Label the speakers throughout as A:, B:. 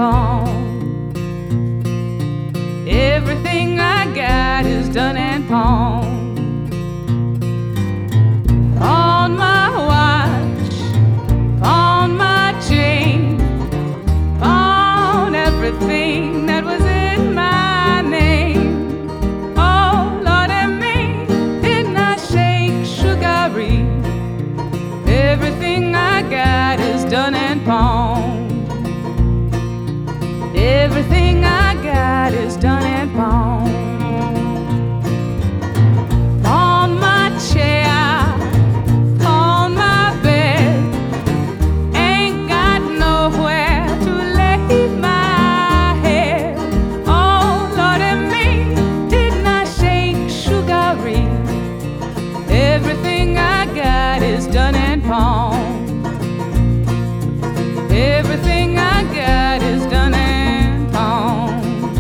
A: pawned. Everything I got is done and pawned. Pawn my watch, pawn my chain, pawn everything that was in my name. Oh, Lord and me, didn't I shake sugary? Everything I got is done and pawned. Everything I got is done and pawned. Pawn my chair, pawn my bed, ain't got nowhere to lay my head. Oh, Lord and me, didn't I shake sugary? Everything I got is done and pawned. Everything I got is done and pawned.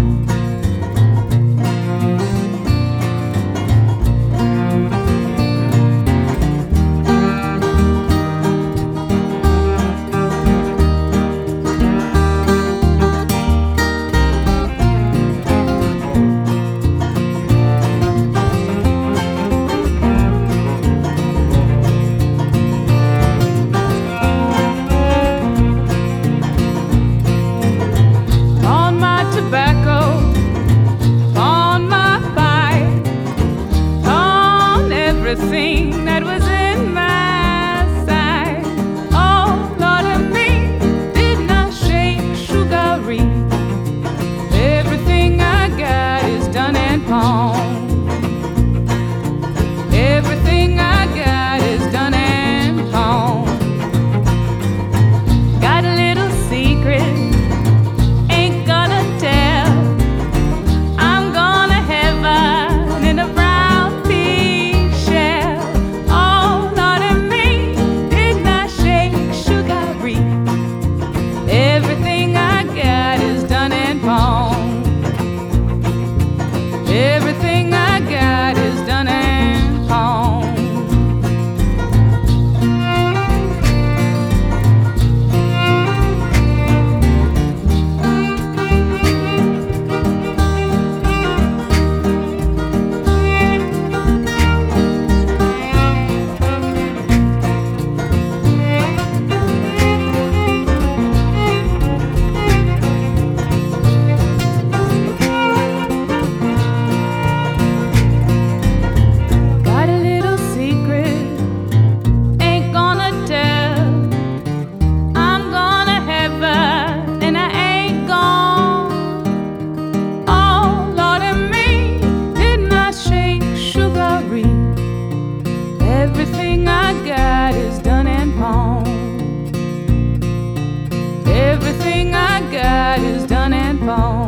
A: Tobacco, pawn my pipe, pawn everything that was in my sight. Oh, Lord of me, didn't I shake sugary? Everything I got is done and pawned. Everything I got is done and pawned. Got a little secret, everything I got is done and pawned. Everything I got is done and pawned. Everything I got is done and pawned. Everything I got is done and pawned.